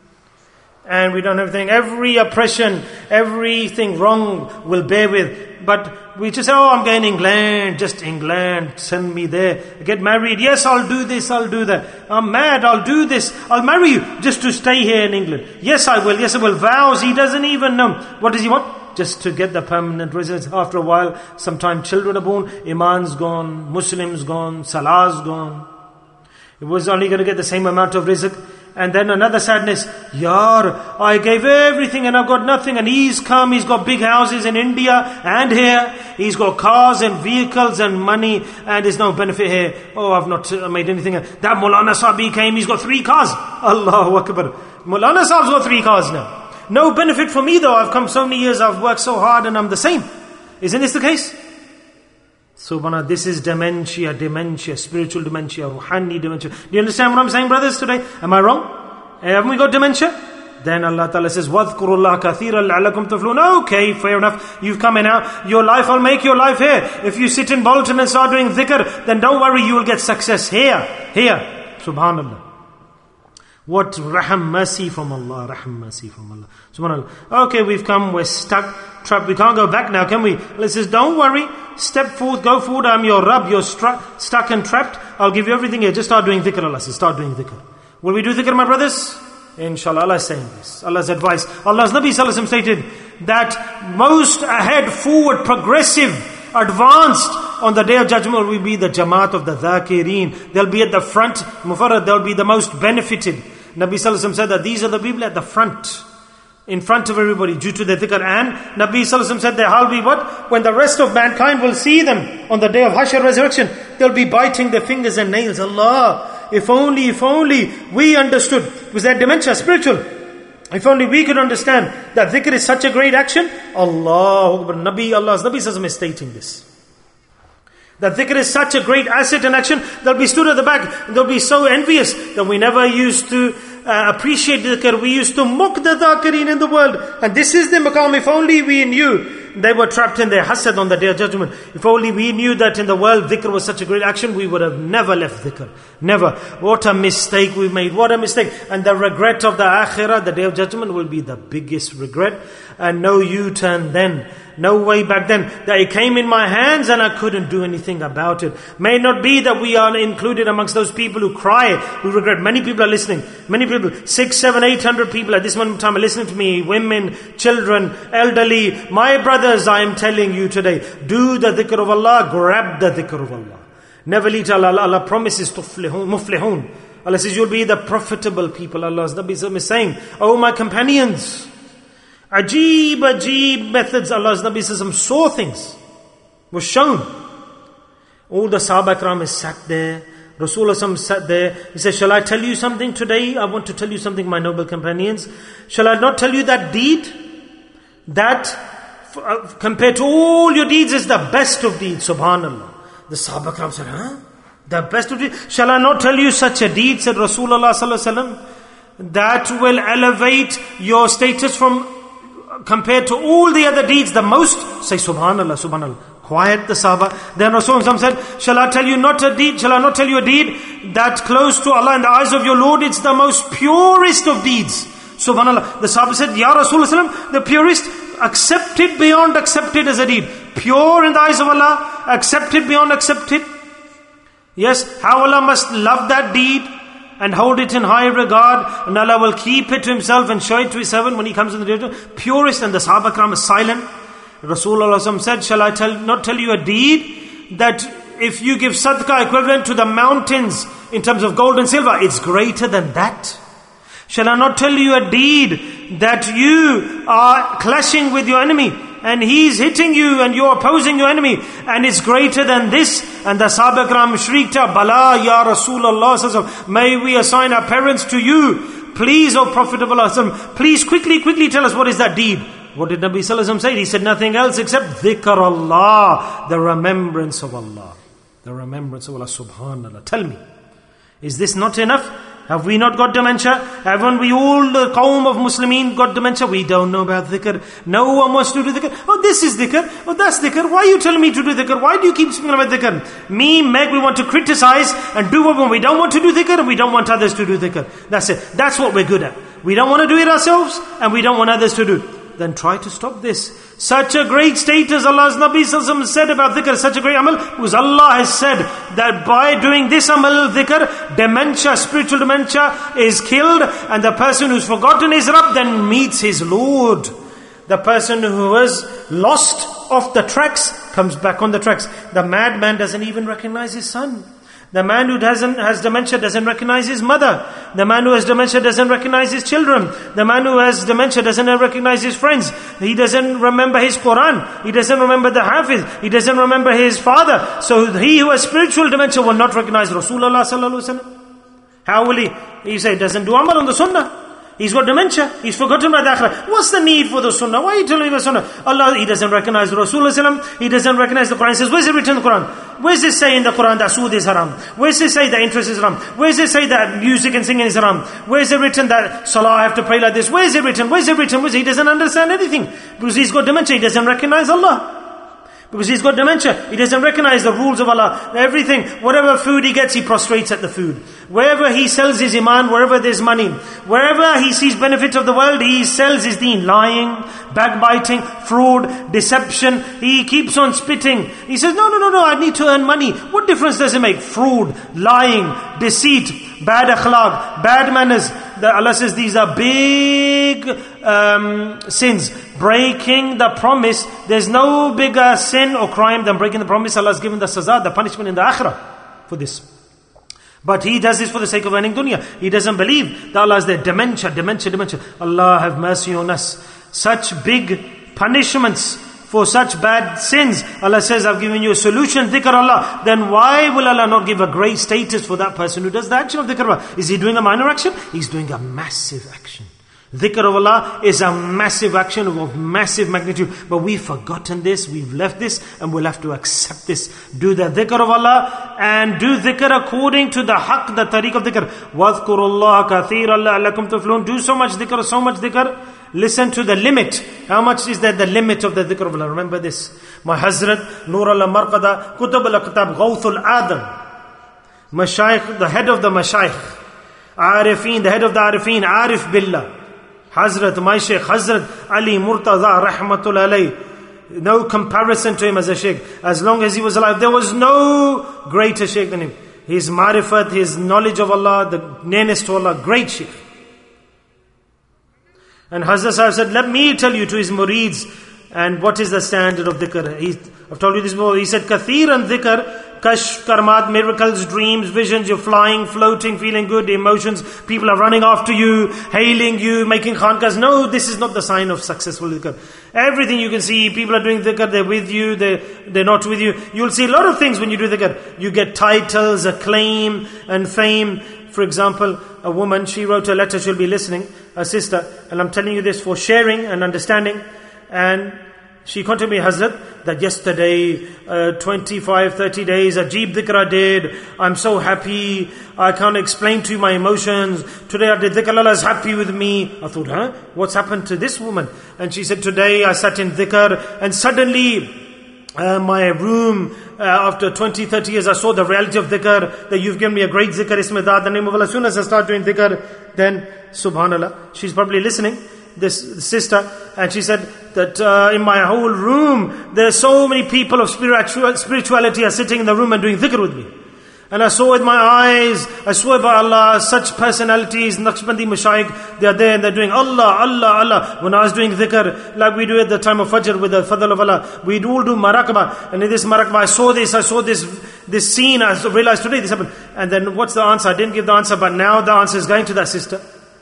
And we don't have everything. Every oppression, everything wrong will bear with. But we just say, oh, I'm going to England, just England, send me there. Get married, yes, I'll do this, I'll do that. I'm mad, I'll do this, I'll marry you just to stay here in England. Yes, I will, vows, he doesn't even know. What does he want? Just to get the permanent residence. After a while, sometime children are born, Iman's gone, Muslims gone, Salah's gone. It was only going to get the same amount of rizq. And then another sadness, Yar, I gave everything and I've got nothing. And he's come, he's got big houses in India and here. He's got cars and vehicles and money, and there's no benefit here. Oh, I've not made anything. That Maulana Sahib came, he's got 3 cars. Allahu Akbar. Maulana Sahib's got 3 cars now. No benefit for me though. I've come so many years, I've worked so hard and I'm the same. Isn't this the case? Subhanallah, this is dementia, spiritual dementia, ruhani dementia. Do you understand what I'm saying, brothers, today? Am I wrong? Haven't we got dementia? Then Allah Ta'ala says, وَاذْكُرُوا اللَّهَ كَثِيرًا لَعَلَّكُمْ تَفْلُونَ. Okay, fair enough. You've come in out. Your life, I'll make your life here. If you sit in Bolton and start doing dhikr, then don't worry, you will get success here. Subhanallah. What raham, mercy from Allah. Raham, mercy from Allah. Subhanallah. Okay, we've come, we're stuck, trapped. We can't go back now, can we? Allah says, don't worry. Step forth, go forward. I'm your Rabb. You're stuck and trapped. I'll give you everything here. Just start doing dhikr. Allah says, start doing dhikr. Will we do dhikr, my brothers? Inshallah, Allah is saying this. Allah's advice. Allah's Nabi Sallallahu Alaihi Wasallam stated that most ahead, forward, progressive, advanced on the day of judgment will be the Jamaat of the Dhakireen. They'll be at the front. Mufarrad, they'll be the most benefited. Nabi Sallallahu Alaihi Wasallam said that these are the people at the front. In front of everybody due to their dhikr. And Nabi Sallallahu Alaihi Wasallam said that how will be what? When the rest of mankind will see them on the day of Hashr resurrection, they'll be biting their fingers and nails. Allah, if only we understood. Was that dementia spiritual? If only we could understand that dhikr is such a great action. Allah's Nabi Sallallahu Alaihi Wasallam is stating this. That dhikr is such a great asset and action. They'll be stood at the back. They'll be so envious that we never used to appreciate dhikr. We used to mock the dhakireen in the world. And this is the maqam. If only we knew. They were trapped in their hasad on the day of judgment. If only we knew that in the world dhikr was such a great action, we would have never left dhikr. Never. What a mistake we made. What a mistake. And the regret of the akhirah, the day of judgment, will be the biggest regret. And no U-turn then. No way back then. That it came in my hands and I couldn't do anything about it. May not be that we are included amongst those people who cry, who regret. Many people are listening. Many people, 600, 700, 800 people at this moment in time are listening to me. Women, children, elderly. My brothers, I am telling you today, do the dhikr of Allah, grab the dhikr of Allah. Never leave Allah. Allah promises muflihun. Allah says you'll be the profitable people. Allah's Nabi is saying, oh my companions, Ajib methods. Allah's Nabi says some saw things was shown. All the Sahaba Ikram is sat there. Rasulullah sat there. He says, shall I tell you something today? I want to tell you something, my noble companions. Shall I not tell you that deed? That compared to all your deeds is the best of deeds. Subhanallah. The Sahaba Ikram said, the best of deeds? Shall I not tell you such a deed? Said Rasulullah Sallallahu Alaihi Wasallam. That will elevate your status from compared to all the other deeds, the most. Say Subhanallah, Subhanallah. Quiet the Sahaba. Then Rasulullah said, shall I tell you not a deed? Shall I not tell you a deed that close to Allah in the eyes of your Lord? It's the most purest of deeds. Subhanallah. The Sahaba said, Ya Rasulullah, the purest, accepted beyond accepted as a deed. pure in the eyes of Allah, accepted beyond accepted. Yes, how Allah must love that deed and hold it in high regard, and Allah will keep it to Himself and show it to His servant when He comes in the day. Purest, and the Sahaba Ikram is silent. Rasulullah said, shall I not tell you a deed that if you give sadaqah equivalent to the mountains in terms of gold and silver, it's greater than that? Shall I not tell you a deed that you are clashing with your enemy and he's hitting you and you're opposing your enemy and it's greater than this? And the Sahaba Ikram shrieked out, Bala ya Rasulullah, may we assign our parents to you. Please, O Prophet of Allah, please quickly tell us what is that deed. What did Nabi Sallallahu Alaihi Wasallam say? He said nothing else except dhikr Allah, the remembrance of Allah. The remembrance of Allah, subhanallah. Tell me, is this not enough? Have we not got dementia? Haven't we all, the qawm of Muslimin, got dementia? We don't know about dhikr. No one wants to do dhikr. Oh, this is dhikr. Oh, that's dhikr. Why are you telling me to do dhikr? Why do you keep speaking about dhikr? Me, Meg, we want to criticize and do what we don't want to do dhikr, and we don't want others to do dhikr. That's it. That's what we're good at. We don't want to do it ourselves, and we don't want others to do it. Then try to stop this. Such a great status Allah's Nabi Sallallahu Alaihi Wasallam said about dhikr, such a great amal, because Allah has said that by doing this amal dhikr, dementia, spiritual dementia is killed, and the person who's forgotten his Rabb then meets his Lord. The person who was lost off the tracks comes back on the tracks. The madman doesn't even recognize his son. The man who has dementia doesn't recognize his mother. The man who has dementia doesn't recognize his children. The man who has dementia doesn't recognize his friends. He doesn't remember his Quran. He doesn't remember the Hafiz. He doesn't remember his father. So he who has spiritual dementia will not recognize Rasulullah Sallallahu Alaihi Wasallam. How will he? He say, doesn't do amal on the sunnah. He's got dementia. He's forgotten about the akhirah. What's the need for the sunnah? Why are you telling me about sunnah? Allah, He doesn't recognize Rasulullah. He doesn't recognize the Quran. He says, where's it written in the Quran? Where's it say in the Quran that sood is haram? Where's it say that interest is haram? Where's it say that music and singing is haram? Where's it written that salah I have to pray like this? Where's it written? Where's it written? He doesn't understand anything. Because he's got dementia. He doesn't recognize Allah. Because he's got dementia. He doesn't recognize the rules of Allah. Everything, whatever food he gets, he prostrates at the food. Wherever he sells his iman, wherever there's money, wherever he sees benefit of the world, he sells his deen. Lying, backbiting, fraud, deception. He keeps on spitting. He says, no, I need to earn money. What difference does it make? Fraud, lying, deceit, bad akhlaq, bad manners. Allah says these are big sins. Breaking the promise. There's no bigger sin or crime than breaking the promise. Allah has given the saza, the punishment in the akhirah for this. But he does this for the sake of earning dunya. He doesn't believe that Allah is there. Dementia. Allah have mercy on us. Such big punishments for such bad sins. Allah says, I've given you a solution, dhikr Allah. Then why will Allah not give a great status for that person who does the action of dhikr Allah? Is he doing a minor action? He's doing a massive action. Dhikr of Allah is a massive action of massive magnitude. But we've forgotten this, we've left this, and we'll have to accept this. Do the dhikr of Allah, and do dhikr according to the haqq, the tariq of dhikr. وَاذْكُرُوا اللَّهَ كَثِيرًا لَعَلَّكُمْ تُفْلِحُونَ. Do so much dhikr. Listen to the limit. How much is that the limit of the dhikr of Allah? Remember this. My Hazrat, Nur al-Marqada, Kutub al-Kitab, Ghawth al-Adam. Mashaykh, the head of the Mashaykh. Arifin, the head of the Arifin, Arif Billah. Hazrat, my Shaykh, Hazrat Ali Murtaza, Rahmatul Alayh. No comparison to him as a Shaykh. As long as he was alive, there was no greater Shaykh than him. His marifat, his knowledge of Allah, the nearness to Allah, great Shaykh. And Hazrat Sahib said, let me tell you to his murids, and what is the standard of dhikr. I've told you this before. He said, Kathiran dhikr, kashf, karmat, miracles, dreams, visions, you're flying, floating, feeling good, emotions, people are running after you, hailing you, making khankas. No, this is not the sign of successful dhikr. Everything you can see, people are doing dhikr, they're with you, they're not with you. You'll see a lot of things when you do dhikr. You get titles, acclaim, and fame. For example, a woman, she wrote a letter, she'll be listening, a sister, and I'm telling you this for sharing and understanding. And she contacted me, Hazrat, that yesterday, 25, 30 days, Ajeeb dhikr I did. I'm so happy. I can't explain to you my emotions. Today I did dhikr, Allah is happy with me. I thought, what's happened to this woman? And she said, today I sat in dhikr, and suddenly my room, after 20, 30 years, I saw the reality of dhikr, that you've given me a great dhikr, Isme Daad, the name of Allah. As soon as I start doing dhikr, then, subhanallah, she's probably listening. this sister, and she said that in my whole room, there are so many people of spirituality are sitting in the room and doing dhikr with me. And I saw with my eyes, I swear by Allah, such personalities, Naqshbandi Mashayikh, they are there and they're doing Allah, Allah, Allah. When I was doing dhikr, like we do at the time of Fajr with the Fadl of Allah, we'd all do Marakaba. And in this Marakaba, I saw this scene, I realized today this happened. And then what's the answer? I didn't give the answer, but now the answer is going to that sister.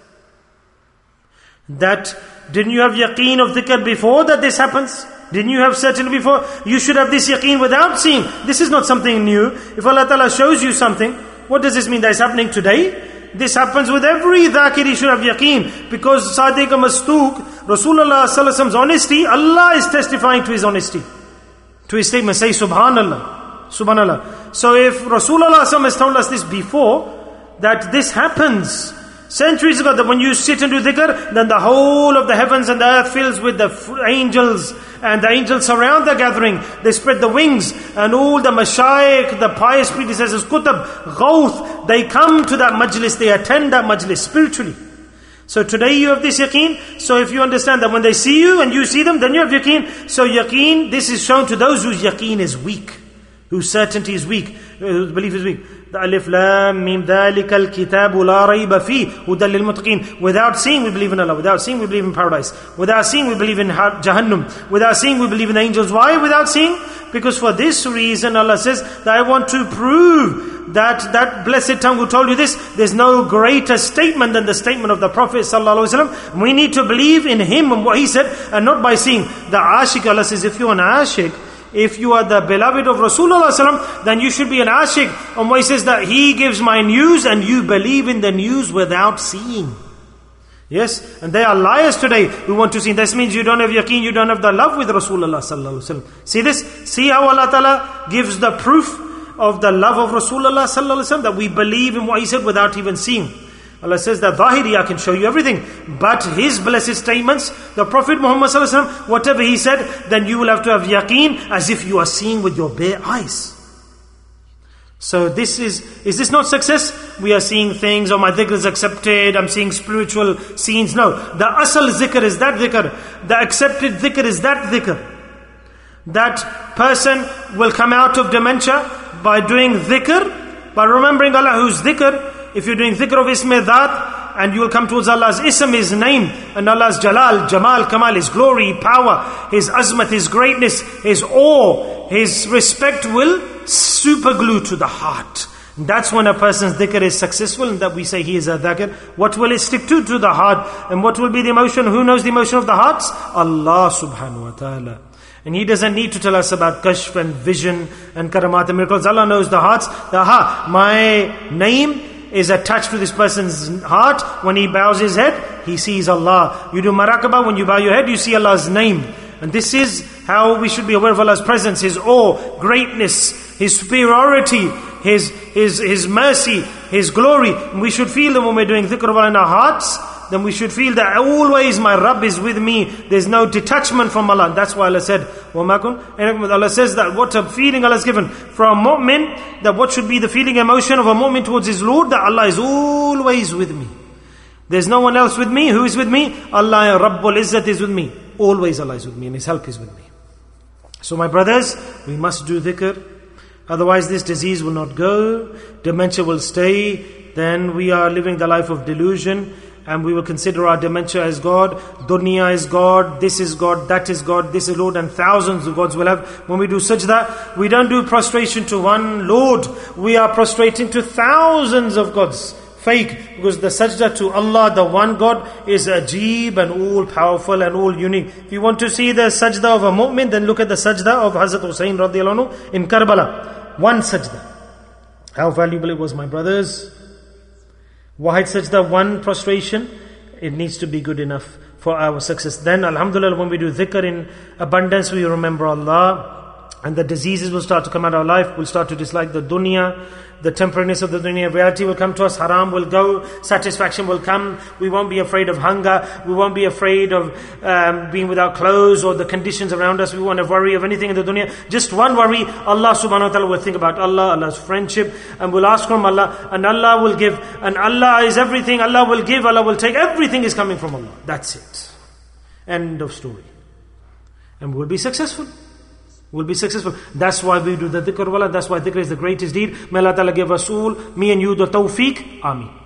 That, didn't you have yaqeen of dhikr before that this happens? Didn't you have certainty before? You should have this yaqeen without seeing. This is not something new. If Allah Ta'ala shows you something, what does this mean that is happening today? This happens with every dhakir, he should have yaqeen. Because Sadiq Mastuq, Rasulullah Sallallahu Alaihi Wasallam's honesty, Allah is testifying to his honesty. To his statement, say Subhanallah. Subhanallah. So if Rasulullah Sallallahu Alaihi Wasallam has told us this before, that this happens centuries ago, that when you sit and do dhikr, then the whole of the heavens and the earth fills with the angels, and the angels surround the gathering. They spread the wings, and all the mashayikh, the pious predecessors, kutab, ghawth, they come to that majlis, they attend that majlis spiritually. So today you have this yaqeen. So if you understand that when they see you and you see them, then you have yaqeen. So yaqeen, this is shown to those whose yaqeen is weak, whose certainty is weak, whose belief is weak. The alif lam mim dhalikal kitabu la rayba fi hudan lil muttaqin. Without seeing we believe in Allah. Without seeing we believe in paradise. Without seeing we believe in Jahannam. Without seeing we believe in the angels. Why without seeing? Because for this reason Allah says that I want to prove that blessed tongue who told you this, there's no greater statement than the statement of the Prophet Sallallahu Alaihi Wasallam. We need to believe in him and what he said, and not by seeing. The ashik, Allah says, if you're an ashik, if you are the beloved of Rasulullah ﷺ, then you should be an ashik. And why he says that he gives my news and you believe in the news without seeing. Yes, and they are liars today who want to see. This means you don't have yaqeen, you don't have the love with Rasulullah ﷺ. See this? See how Allah Ta'ala gives the proof of the love of Rasulullah ﷺ, that we believe in what he said without even seeing. Allah says that Zahiri, I can show you everything. But his blessed statements, the Prophet Muhammad Sallallahu Alaihi Wasallam, whatever he said, then you will have to have yaqeen as if you are seeing with your bare eyes. So this is this not success? We are seeing things, my dhikr is accepted, I'm seeing spiritual scenes. No, the asal zikr is that dhikr. The accepted dhikr is that dhikr. That person will come out of dementia by doing dhikr, by remembering Allah, whose dhikr. If you're doing dhikr of Ism-e Dhat, and you will come towards Allah's Ism, His name, and Allah's Jalal, Jamal, Kamal, His glory, power, His azmat, His greatness, His awe, His respect will superglue to the heart. And that's when a person's dhikr is successful, and that we say he is a dhakir. What will it stick to? To the heart. And what will be the emotion? Who knows the emotion of the hearts? Allah subhanahu wa ta'ala. And he doesn't need to tell us about kashf and vision and karamat and miracles. Allah knows the hearts. My name is attached to this person's heart. When he bows his head, he sees Allah. You do marakabah, when you bow your head, you see Allah's name. And this is how we should be aware of Allah's presence, His awe, greatness, His superiority, His mercy, His glory. And we should feel that when we're doing dhikr of Allah in our hearts, then we should feel that always my Rabb is with me. There's no detachment from Allah. And that's why Allah said, Allah says that what a feeling Allah has given for a mu'min, that what should be the feeling, emotion of a mu'min towards his Lord, that Allah is always with me. There's no one else with me. Who is with me? Allah, Rabbul Izzat is with me. Always Allah is with me and His help is with me. So my brothers, we must do dhikr. Otherwise this disease will not go. Dementia will stay. Then we are living the life of delusion. And we will consider our dementia as God, dunya is God, this is God, that is God, this is Lord, and thousands of gods will have. When we do sajda, we don't do prostration to one Lord, we are prostrating to thousands of gods. Fake, because the sajda to Allah, the one God, is ajeeb and all powerful and all unique. If you want to see the sajda of a mu'min, then look at the sajda of Hazrat Hussain radiallahu anhu in Karbala. One sajda. How valuable it was, my brothers. Wahid sajda, one prostration, it needs to be good enough for our success. Then alhamdulillah, when we do dhikr in abundance, we remember Allah, and the diseases will start to come out of our life. We'll start to dislike the dunya, the temporariness of the dunya. Reality will come to us, haram will go, satisfaction will come. We won't be afraid of hunger, we won't be afraid of being without clothes or the conditions around us. We won't have worry of anything in the dunya. Just one worry, Allah subhanahu wa ta'ala will think about Allah, Allah's friendship, and we'll ask from Allah, and Allah will give, and Allah is everything. Allah will give, Allah will take, everything is coming from Allah. That's it. End of story. And we'll be successful. We'll be successful. That's why we do the dhikr, wallah. That's why dhikr is the greatest deed. May Allah Ta'ala give us all, me and you, the tawfiq. Ameen.